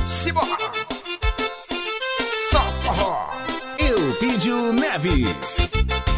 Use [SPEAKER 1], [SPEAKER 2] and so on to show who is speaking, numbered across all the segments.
[SPEAKER 1] Simbora! Só forró! Eupídio Neves.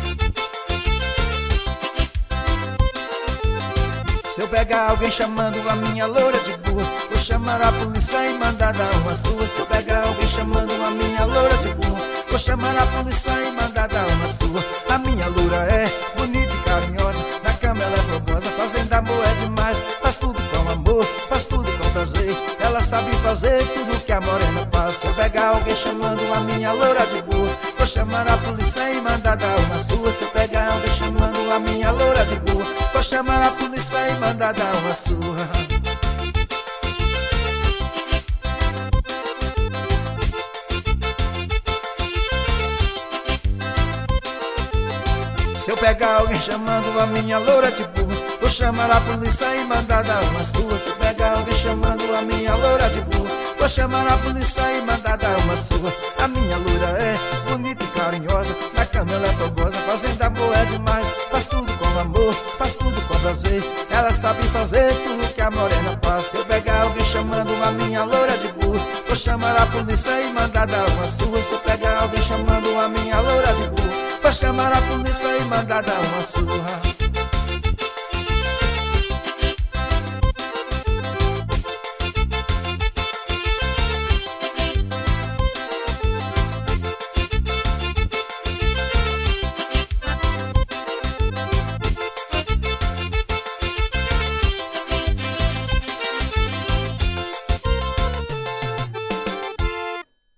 [SPEAKER 2] Se eu pegar alguém chamando a minha loura de burra, vou chamar a polícia e mandar dar uma surra. Se eu pegar alguém chamando a minha loura de burra, vou chamar a polícia e mandar dar uma surra. A minha loura é bonita e carinhosa, na cama ela é fogosa, fazendo amor é demais. Faz tudo com amor, faz tudo com prazer, ela sabe fazer tudo que a morena faz. Se eu pegar alguém chamando a minha loura de burra, vou chamar a polícia e mandar dar uma surra. Se eu pegar alguém chamando a minha loura de burra, vou chamar a polícia e mandar dar uma surra. Se eu pegar alguém chamando a minha loura de burra, vou chamar a polícia e mandar dar uma surra. Se eu pegar alguém chamando a minha loura de burra, vou chamar a polícia e mandar dar uma surra. A minha loura é bonita e carinhosa, na cama ela é fogosa, fazendo amor é demais. Faz tudo com amor, faz tudo com prazer, ela sabe fazer tudo que a morena faz. Se eu pegar alguém chamando a minha loura de burra, vou chamar a polícia e mandar dar uma surra. Se eu pegar alguém chamando a minha loura de burra, vou chamar a polícia e mandar dar uma surra.